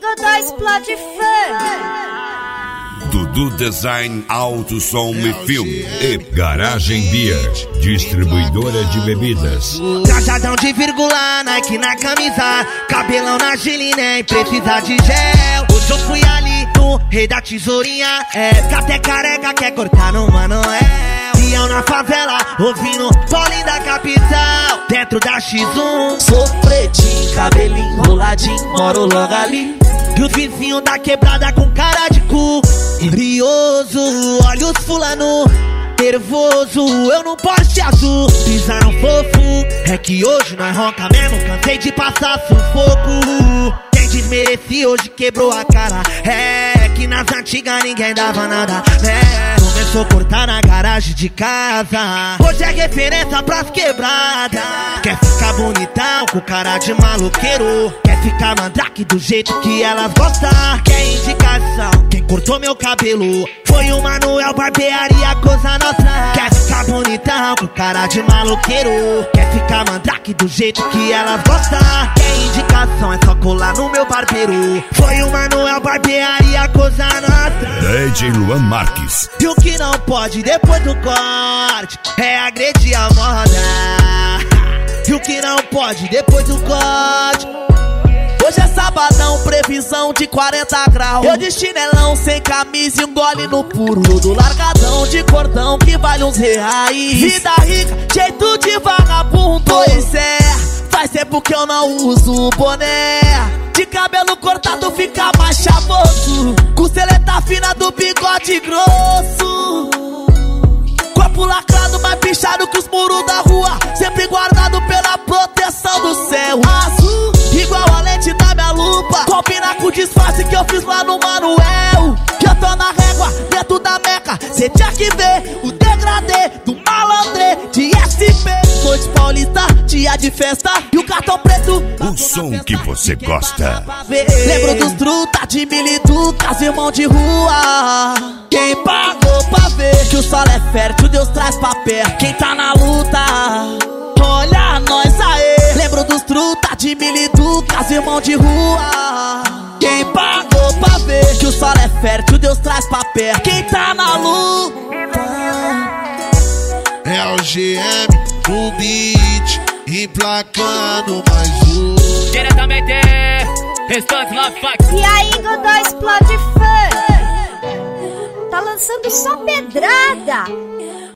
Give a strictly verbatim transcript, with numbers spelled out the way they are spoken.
Godó explode funk. Dudu Design, Auto, Som e Filme. E Garagem Beer, distribuidora de bebidas. Cajadão de vírgula, Nike na camisa, cabelão na Gili, nem precisa de gel. Hoje eu fui ali no Rei da Tesourinha, é, que até careca quer cortar no Manoel. E eu na favela, ouvindo Paulinho da capital, dentro da X um. Sou pretinho, cabelinho enroladinho, moro logo ali. E os vizinhos da quebrada com cara de cu brioso, olha os fulano nervoso, eu não Porsche azul. Pisaram fofo, é que hoje nós ronca mesmo, cansei de passar sufoco. Quem desmerecia hoje quebrou a cara, é que nas antigas ninguém dava nada, né? Começou a cortar na garagem de casa, hoje é referência pras quebradas. Quer ficar bonitão com cara de maloqueiro, quer ficar mandrake do jeito que elas gostam. Quer indicação, quem cortou meu cabelo foi o Manuel Barbearia, coisa nossa. Quer ficar bonitão com cara de maloqueiro, quer ficar mandrake do jeito que elas gostam. Quer indicação, é só colar no meu barbeiro, foi o Manuel Barbearia, coisa nossa. D J Luan Marques. E o que não pode depois do corte é agredir a moda. E o que não pode depois do corte. Hoje é sabadão, previsão de quarenta graus. Eu de chinelão, sem camisa e um gole no puro. Todo largadão de cordão que vale uns reais. Vida rica, jeito de vagabundo. Pois é, faz tempo que eu não uso boné. De cabelo cortado fica mais chavoso, com seleta fina do bigode grosso. Corpo lacrado, mais pichado que os muros da rua, sempre guardado pela proteção do céu azul, igual a lente da minha lupa, combina com o disfarce que eu fiz lá no Manuel. Que eu tô na régua, dentro da meca, cê tinha que ver o degradê do malandré de S P. Noite paulista, dia de festa, e o cartão preto, o som que você gosta. Lembro dos truta de militucas, irmão de rua. Quem pagou pra ver que o sol é fértil, Deus traz pra perto. Quem tá na luta, olha nós aê. Lembro dos truta de militucas, irmão de rua. Quem pagou pra ver que o sol é fértil, Deus traz pra perto. Quem tá na luta é o G M no beat, emplacando mais um. Diretamente, Restante Love Fax. E aí, Godó explode funk. Tá lançando só pedrada.